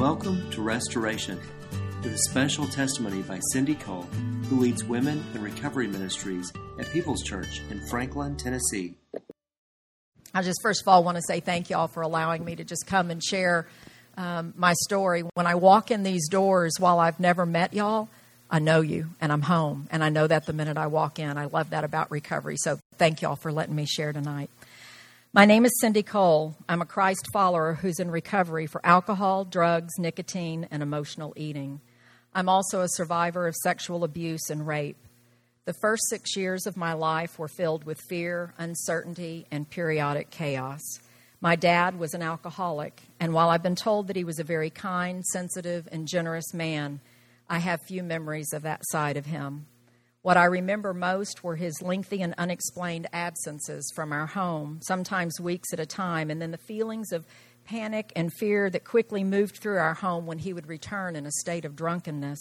Welcome to Restoration, with a special testimony by Cindy Cole, who leads Women in Recovery Ministries at People's Church in Franklin, Tennessee. I just first of all want to say thank you all for allowing me to just come and share my story. When I walk in these doors, while I've never met y'all, I know you and I'm home. And I know that the minute I walk in. I love that about recovery. So thank y'all for letting me share tonight. My name is Cindy Cole. I'm a Christ follower who's in recovery for alcohol, drugs, nicotine, and emotional eating. I'm also a survivor of sexual abuse and rape. The first 6 years of my life were filled with fear, uncertainty, and periodic chaos. My dad was an alcoholic, and while I've been told that he was a very kind, sensitive, and generous man, I have few memories of that side of him. What I remember most were his lengthy and unexplained absences from our home, sometimes weeks at a time, and then the feelings of panic and fear that quickly moved through our home when he would return in a state of drunkenness.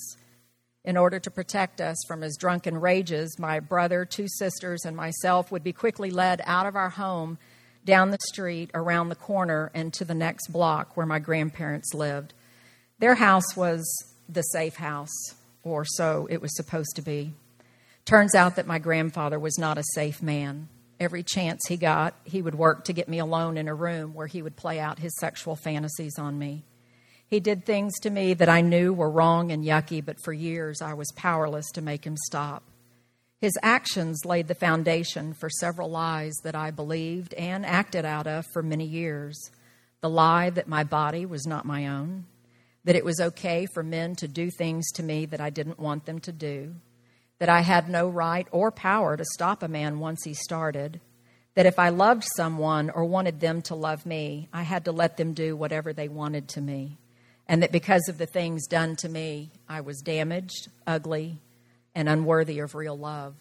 In order to protect us from his drunken rages, my brother, 2 sisters, and myself would be quickly led out of our home, down the street, around the corner, and to the next block where my grandparents lived. Their house was the safe house, or so it was supposed to be. Turns out that my grandfather was not a safe man. Every chance he got, he would work to get me alone in a room where he would play out his sexual fantasies on me. He did things to me that I knew were wrong and yucky, but for years I was powerless to make him stop. His actions laid the foundation for several lies that I believed and acted out of for many years. The lie that my body was not my own, that it was okay for men to do things to me that I didn't want them to do, that I had no right or power to stop a man once he started, that if I loved someone or wanted them to love me, I had to let them do whatever they wanted to me, and that because of the things done to me, I was damaged, ugly, and unworthy of real love.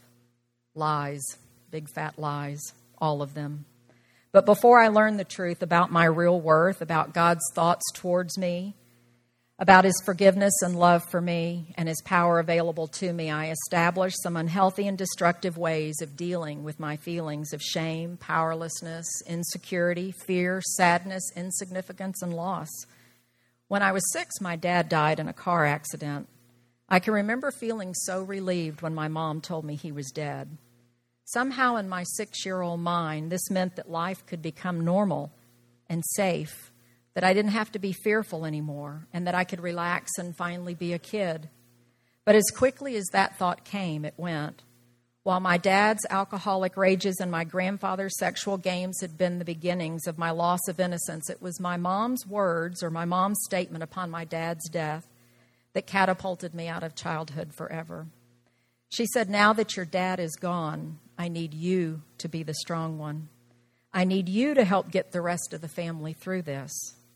Lies, big fat lies, all of them. But before I learned the truth about my real worth, about God's thoughts towards me, about his forgiveness and love for me and his power available to me, I established some unhealthy and destructive ways of dealing with my feelings of shame, powerlessness, insecurity, fear, sadness, insignificance, and loss. When I was 6, my dad died in a car accident. I can remember feeling so relieved when my mom told me he was dead. Somehow in my 6-year-old mind, this meant that life could become normal and safe, that I didn't have to be fearful anymore, and that I could relax and finally be a kid. But as quickly as that thought came, it went. While my dad's alcoholic rages and my grandfather's sexual games had been the beginnings of my loss of innocence, it was my mom's words or my mom's statement upon my dad's death that catapulted me out of childhood forever. She said, "Now that your dad is gone, I need you to be the strong one. I need you to help get the rest of the family through this."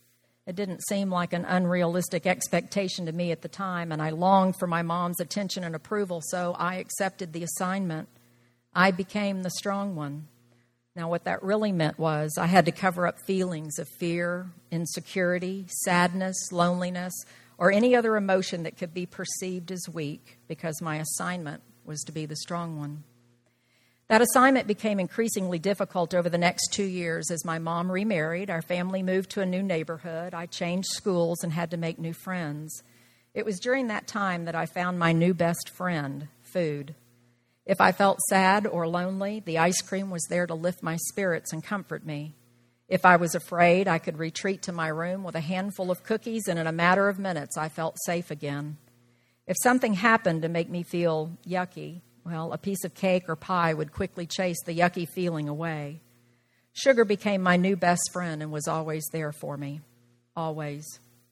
It didn't seem like an unrealistic expectation to me at the time, and I longed for my mom's attention and approval, so I accepted the assignment. I became the strong one. Now, what that really meant was I had to cover up feelings of fear, insecurity, sadness, loneliness, or any other emotion that could be perceived as weak, because my assignment was to be the strong one. That assignment became increasingly difficult over the next 2 years as my mom remarried, our family moved to a new neighborhood, I changed schools and had to make new friends. It was during that time that I found my new best friend, food. If I felt sad or lonely, the ice cream was there to lift my spirits and comfort me. If I was afraid, I could retreat to my room with a handful of cookies, and in a matter of minutes, I felt safe again. If something happened to make me feel yucky, well, a piece of cake or pie would quickly chase the yucky feeling away. Sugar became my new best friend and was always there for me. Always.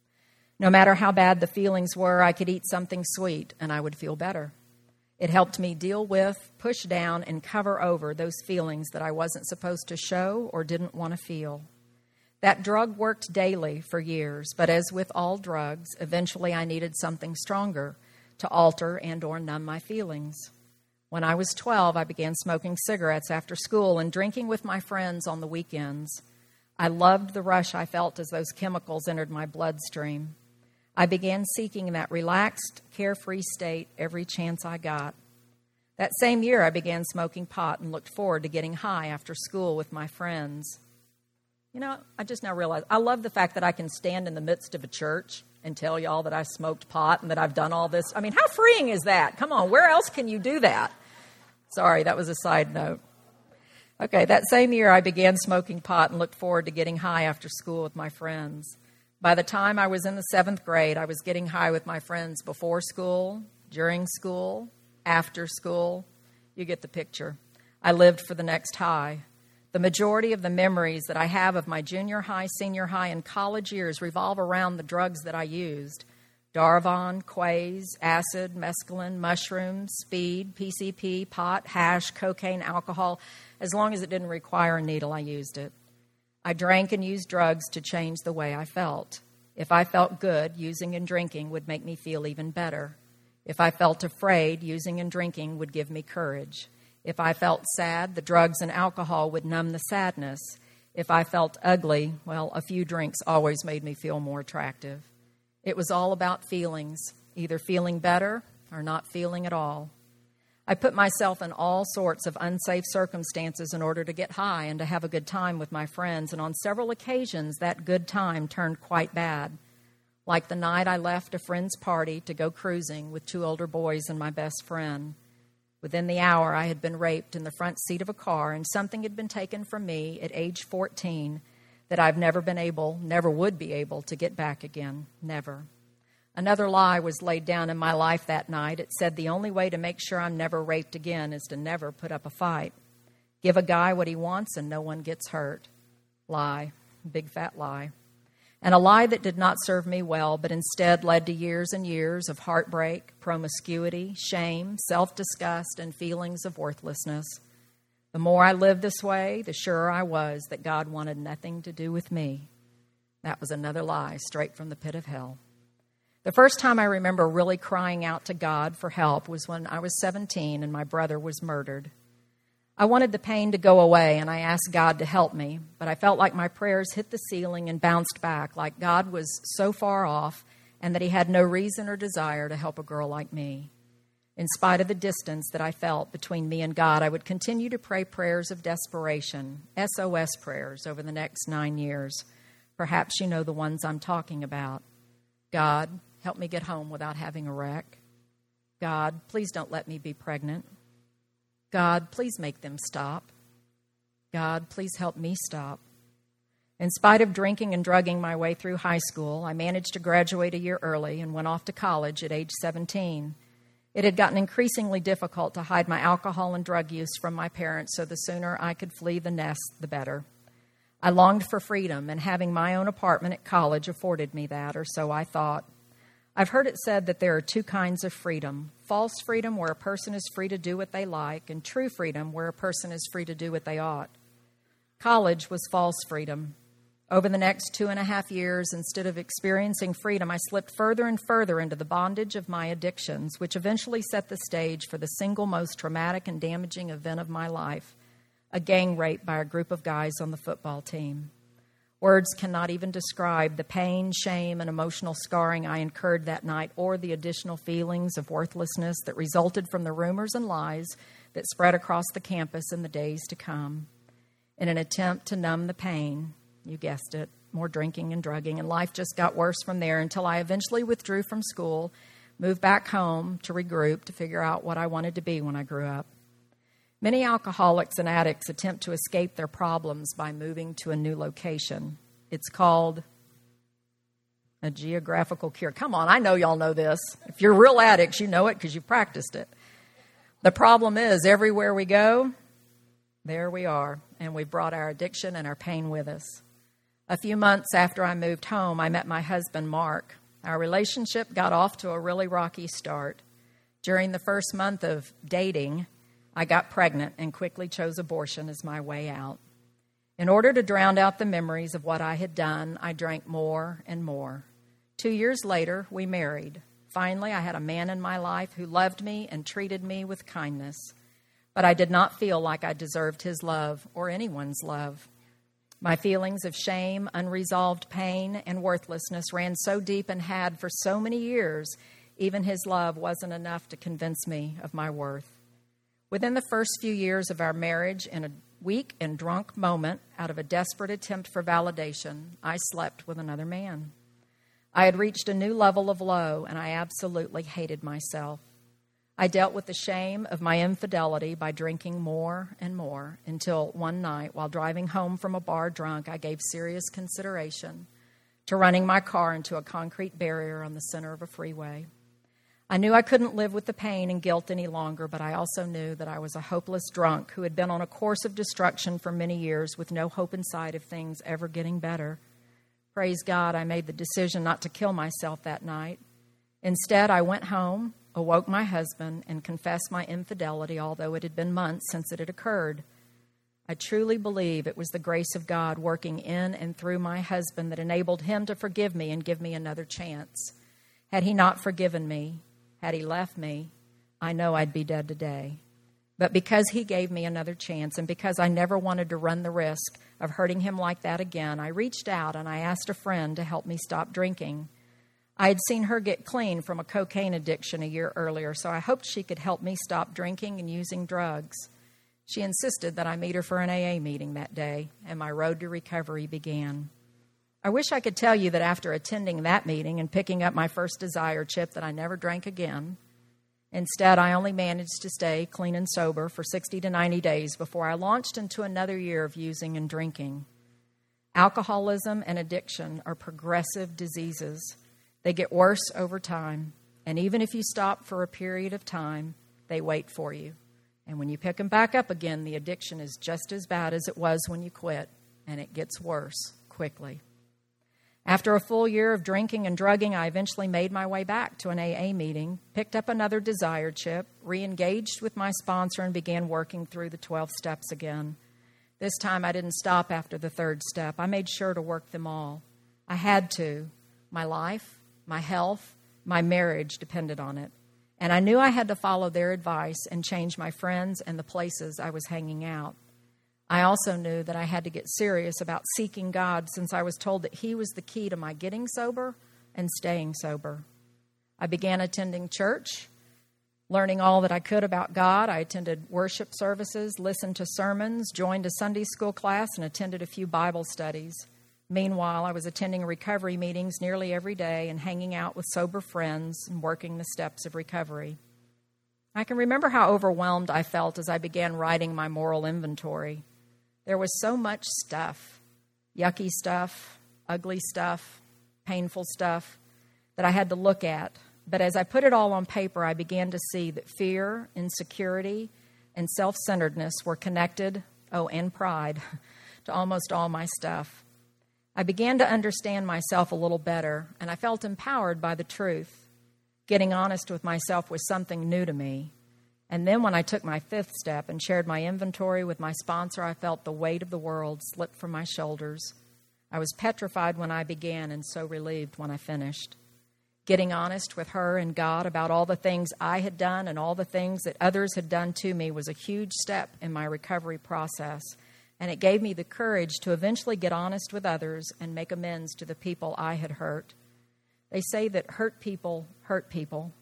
No matter how bad the feelings were, I could eat something sweet and I would feel better. It helped me deal with, push down, and cover over those feelings that I wasn't supposed to show or didn't want to feel. That drug worked daily for years, but as with all drugs, eventually I needed something stronger to alter and or numb my feelings. When I was 12, I began smoking cigarettes after school and drinking with my friends on the weekends. I loved the rush I felt as those chemicals entered my bloodstream. I began seeking that relaxed, carefree state every chance I got. That same year, I began smoking pot and looked forward to getting high after school with my friends. I just now realized I love the fact that I can stand in the midst of a church and tell y'all that I smoked pot and that I've done all this. I mean, how freeing is that? Come on, where else can you do that? Sorry, that was a side note. Okay, that same year I began smoking pot and looked forward to getting high after school with my friends. By the time I was in the 7th grade, I was getting high with my friends before school, during school, after school. You get the picture. I lived for the next high. The majority of the memories that I have of my junior high, senior high, and college years revolve around the drugs that I used. Darvon, Quaaze, acid, mescaline, mushrooms, speed, PCP, pot, hash, cocaine, alcohol. As long as it didn't require a needle, I used it. I drank and used drugs to change the way I felt. If I felt good, using and drinking would make me feel even better. If I felt afraid, using and drinking would give me courage. If I felt sad, the drugs and alcohol would numb the sadness. If I felt ugly, well, a few drinks always made me feel more attractive. It was all about feelings, either feeling better or not feeling at all. I put myself in all sorts of unsafe circumstances in order to get high and to have a good time with my friends, and on several occasions that good time turned quite bad. Like the night I left a friend's party to go cruising with 2 older boys and my best friend. Within the hour, I had been raped in the front seat of a car, and something had been taken from me at age 14 that I've never would be able to get back again. Never. Another lie was laid down in my life that night. It said the only way to make sure I'm never raped again is to never put up a fight. Give a guy what he wants and no one gets hurt. Lie. Big fat lie. And a lie that did not serve me well, but instead led to years and years of heartbreak, promiscuity, shame, self-disgust, and feelings of worthlessness. The more I lived this way, the surer I was that God wanted nothing to do with me. That was another lie straight from the pit of hell. The first time I remember really crying out to God for help was when I was 17 and my brother was murdered. I wanted the pain to go away, and I asked God to help me, but I felt like my prayers hit the ceiling and bounced back, like God was so far off and that he had no reason or desire to help a girl like me. In spite of the distance that I felt between me and God, I would continue to pray prayers of desperation, SOS prayers, over the next 9 years. Perhaps you know the ones I'm talking about. God, help me get home without having a wreck. God, please don't let me be pregnant. God, please make them stop. God, please help me stop. In spite of drinking and drugging my way through high school, I managed to graduate a year early and went off to college at age 17. It had gotten increasingly difficult to hide my alcohol and drug use from my parents, so the sooner I could flee the nest, the better. I longed for freedom, and having my own apartment at college afforded me that, or so I thought. I've heard it said that there are 2 kinds of freedom: false freedom, where a person is free to do what they like, and true freedom, where a person is free to do what they ought. College was false freedom. Over the next 2.5 years, instead of experiencing freedom, I slipped further and further into the bondage of my addictions, which eventually set the stage for the single most traumatic and damaging event of my life, a gang rape by a group of guys on the football team. Words cannot even describe the pain, shame, and emotional scarring I incurred that night, or the additional feelings of worthlessness that resulted from the rumors and lies that spread across the campus in the days to come. In an attempt to numb the pain, you guessed it, more drinking and drugging, and life just got worse from there until I eventually withdrew from school, moved back home to regroup, to figure out what I wanted to be when I grew up. Many alcoholics and addicts attempt to escape their problems by moving to a new location. It's called a geographical cure. Come on, I know y'all know this. If you're real addicts, you know it because you practiced it. The problem is, everywhere we go, there we are, and we've brought our addiction and our pain with us. A few months after I moved home, I met my husband, Mark. Our relationship got off to a really rocky start. During the first month of dating, I got pregnant and quickly chose abortion as my way out. In order to drown out the memories of what I had done, I drank more and more. 2 years later, we married. Finally, I had a man in my life who loved me and treated me with kindness. But I did not feel like I deserved his love or anyone's love. My feelings of shame, unresolved pain, and worthlessness ran so deep and had for so many years, even his love wasn't enough to convince me of my worth. Within the first few years of our marriage, in a weak and drunk moment, out of a desperate attempt for validation, I slept with another man. I had reached a new level of low, and I absolutely hated myself. I dealt with the shame of my infidelity by drinking more and more until one night, while driving home from a bar drunk, I gave serious consideration to running my car into a concrete barrier on the center of a freeway. I knew I couldn't live with the pain and guilt any longer, but I also knew that I was a hopeless drunk who had been on a course of destruction for many years with no hope in sight of things ever getting better. Praise God, I made the decision not to kill myself that night. Instead, I went home, awoke my husband, and confessed my infidelity, although it had been months since it had occurred. I truly believe it was the grace of God working in and through my husband that enabled him to forgive me and give me another chance. Had he not forgiven me, had he left me, I know I'd be dead today. But because he gave me another chance, and because I never wanted to run the risk of hurting him like that again, I reached out and I asked a friend to help me stop drinking. I had seen her get clean from a cocaine addiction a year earlier, so I hoped she could help me stop drinking and using drugs. She insisted that I meet her for an AA meeting that day, and my road to recovery began. I wish I could tell you that after attending that meeting and picking up my first Desire chip that I never drank again. Instead, I only managed to stay clean and sober for 60 to 90 days before I launched into another year of using and drinking. Alcoholism and addiction are progressive diseases. They get worse over time, and even if you stop for a period of time, they wait for you. And when you pick them back up again, the addiction is just as bad as it was when you quit, and it gets worse quickly. After a full year of drinking and drugging, I eventually made my way back to an AA meeting, picked up another Desire chip, re-engaged with my sponsor, and began working through the 12 steps again. This time I didn't stop after the third step. I made sure to work them all. I had to. My life, my health, my marriage depended on it. And I knew I had to follow their advice and change my friends and the places I was hanging out. I also knew that I had to get serious about seeking God, since I was told that He was the key to my getting sober and staying sober. I began attending church, learning all that I could about God. I attended worship services, listened to sermons, joined a Sunday school class, and attended a few Bible studies. Meanwhile, I was attending recovery meetings nearly every day and hanging out with sober friends and working the steps of recovery. I can remember how overwhelmed I felt as I began writing my moral inventory. There was so much stuff, yucky stuff, ugly stuff, painful stuff, that I had to look at. But as I put it all on paper, I began to see that fear, insecurity, and self-centeredness were connected, and pride, to almost all my stuff. I began to understand myself a little better, and I felt empowered by the truth. Getting honest with myself was something new to me. And then when I took my fifth step and shared my inventory with my sponsor, I felt the weight of the world slip from my shoulders. I was petrified when I began and so relieved when I finished. Getting honest with her and God about all the things I had done and all the things that others had done to me was a huge step in my recovery process. And it gave me the courage to eventually get honest with others and make amends to the people I had hurt. They say that hurt people hurt people.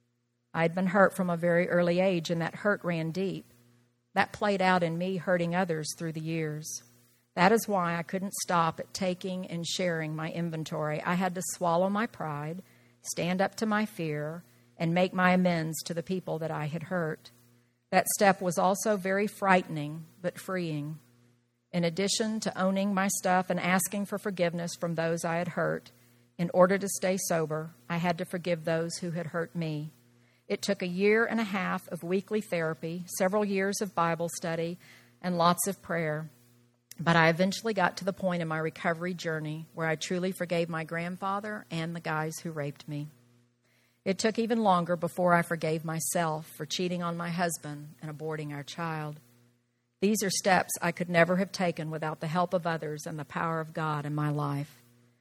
I had been hurt from a very early age, and that hurt ran deep. That played out in me hurting others through the years. That is why I couldn't stop at taking and sharing my inventory. I had to swallow my pride, stand up to my fear, and make my amends to the people that I had hurt. That step was also very frightening, but freeing. In addition to owning my stuff and asking for forgiveness from those I had hurt, in order to stay sober, I had to forgive those who had hurt me. It took a year and a half of weekly therapy, several years of Bible study, and lots of prayer. But I eventually got to the point in my recovery journey where I truly forgave my grandfather and the guys who raped me. It took even longer before I forgave myself for cheating on my husband and aborting our child. These are steps I could never have taken without the help of others and the power of God in my life.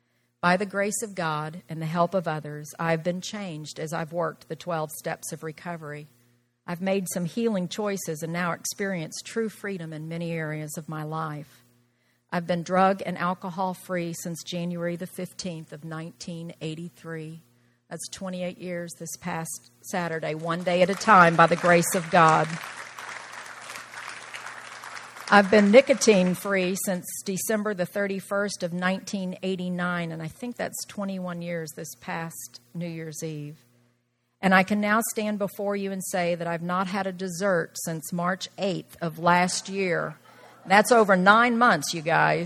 By the grace of God and the help of others, I've been changed as I've worked the 12 steps of recovery. I've made some healing choices and now experience true freedom in many areas of my life. I've been drug and alcohol free since January the 15th of 1983. That's 28 years this past Saturday, one day at a time by the grace of God. I've been nicotine-free since December the 31st of 1989, and I think that's 21 years this past New Year's Eve. And I can now stand before you and say that I've not had a dessert since March 8th of last year. That's over 9 months, you guys.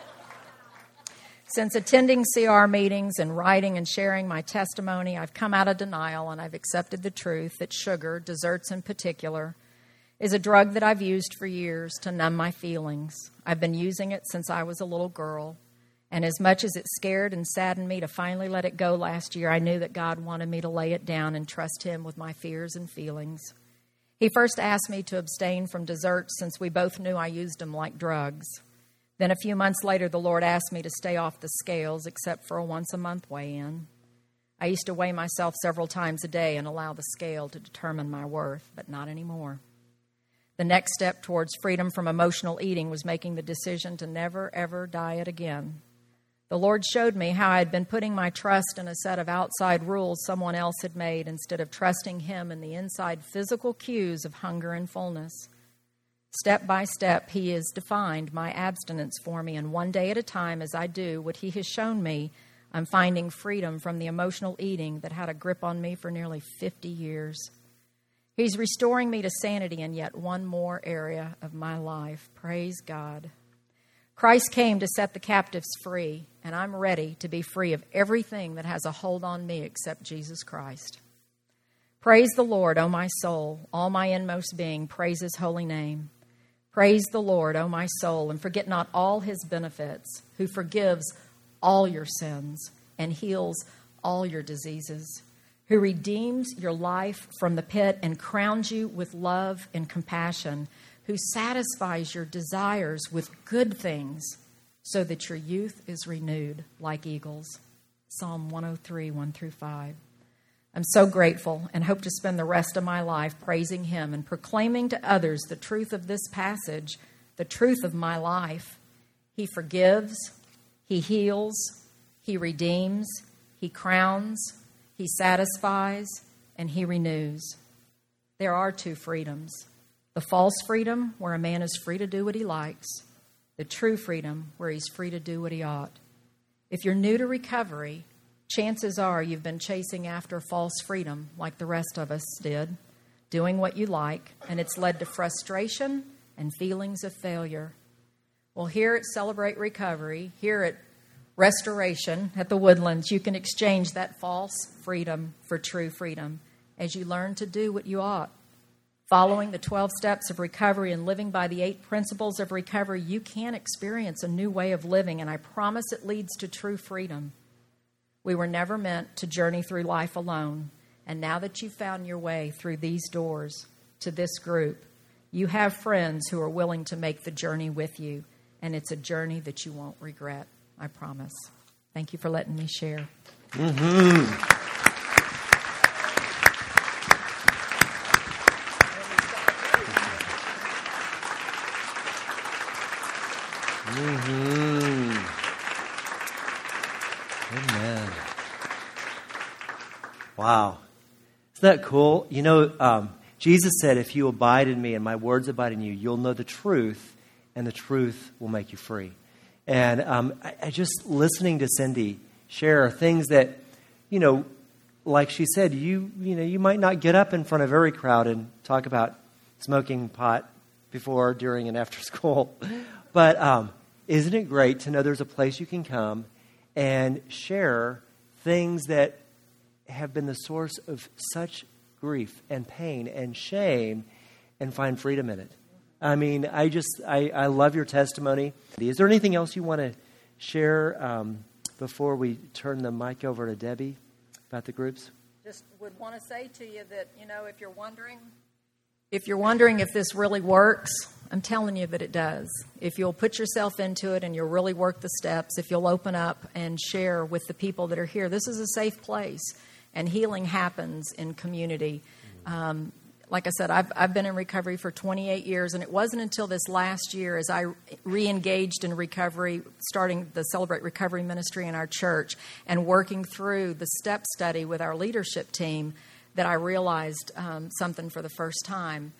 Since attending CR meetings and writing and sharing my testimony, I've come out of denial and I've accepted the truth that sugar, desserts in particular, is a drug that I've used for years to numb my feelings. I've been using it since I was a little girl. And as much as it scared and saddened me to finally let it go last year, I knew that God wanted me to lay it down and trust Him with my fears and feelings. He first asked me to abstain from desserts since we both knew I used them like drugs. Then a few months later, the Lord asked me to stay off the scales except for a once-a-month weigh-in. I used to weigh myself several times a day and allow the scale to determine my worth, but not anymore. The next step towards freedom from emotional eating was making the decision to never, ever diet again. The Lord showed me how I had been putting my trust in a set of outside rules someone else had made instead of trusting Him in the inside physical cues of hunger and fullness. Step by step, He has defined my abstinence for me, and one day at a time as I do what He has shown me, I'm finding freedom from the emotional eating that had a grip on me for nearly 50 years. He's restoring me to sanity in yet one more area of my life. Praise God. Christ came to set the captives free, and I'm ready to be free of everything that has a hold on me except Jesus Christ. Praise the Lord, O my soul. All my inmost being, praise His holy name. Praise the Lord, O my soul, and forget not all His benefits, who forgives all your sins and heals all your diseases, who redeems your life from the pit and crowns you with love and compassion, who satisfies your desires with good things so that your youth is renewed like eagles. Psalm 103, 1-5. I'm so grateful and hope to spend the rest of my life praising Him and proclaiming to others the truth of this passage, the truth of my life. He forgives, He heals, He redeems, He crowns, He satisfies, and He renews. There are two freedoms. The false freedom, where a man is free to do what he likes. The true freedom, where he's free to do what he ought. If you're new to recovery, chances are you've been chasing after false freedom like the rest of us did, doing what you like, and it's led to frustration and feelings of failure. Well, here at Celebrate Recovery, here at Restoration at the Woodlands, you can exchange that false freedom for true freedom as you learn to do what you ought. Following the 12 steps of recovery and living by the 8 principles of recovery, you can experience a new way of living, and I promise it leads to true freedom. We were never meant to journey through life alone, and now that you've found your way through these doors to this group, you have friends who are willing to make the journey with you, and it's a journey that you won't regret. I promise. Thank you for letting me share. Mm-hmm. Mm-hmm. Amen. Wow. Isn't that cool? You know, Jesus said, if you abide in me and my words abide in you, you'll know the truth, and the truth will make you free. And I just listening to Cindy share things that, you know, like she said, you might not get up in front of every crowd and talk about smoking pot before, during, and after school. But isn't it great to know there's a place you can come and share things that have been the source of such grief and pain and shame and find freedom in it? I mean, I love your testimony. Is there anything else you want to share before we turn the mic over to Debbie about the groups? Just would want to say to you that, you know, if you're wondering if this really works, I'm telling you that it does. If you'll put yourself into it and you'll really work the steps, if you'll open up and share with the people that are here, this is a safe place, and healing happens in community. Like I said, I've been in recovery for 28 years, and it wasn't until this last year as I re-engaged in recovery, starting the Celebrate Recovery Ministry in our church and working through the STEP study with our leadership team, that I realized something for the first time.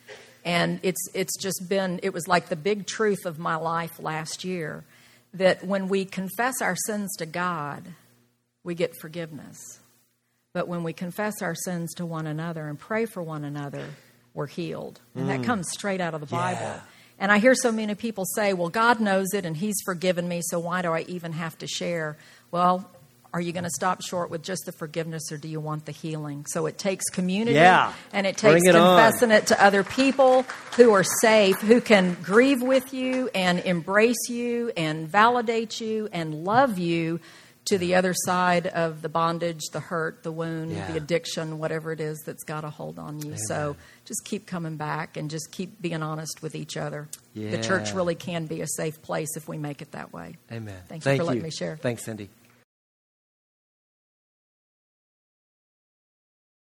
And it's just been, it was like the big truth of my life last year, that when we confess our sins to God, we get forgiveness. But when we confess our sins to one another and pray for one another, we're healed. And that comes straight out of the Bible. And I hear so many people say, well, God knows it and He's forgiven me, so why do I even have to share? Well, are you going to stop short with just the forgiveness, or do you want the healing? So it takes community, and it takes confessing it to other people who are safe, who can grieve with you and embrace you and validate you and love you to the other side of the bondage, the hurt, the wound, the addiction, whatever it is that's got a hold on you. Amen. So just keep coming back and just keep being honest with each other. The church really can be a safe place if we make it that way. Amen. Thank you for letting me share. Thanks, Cindy.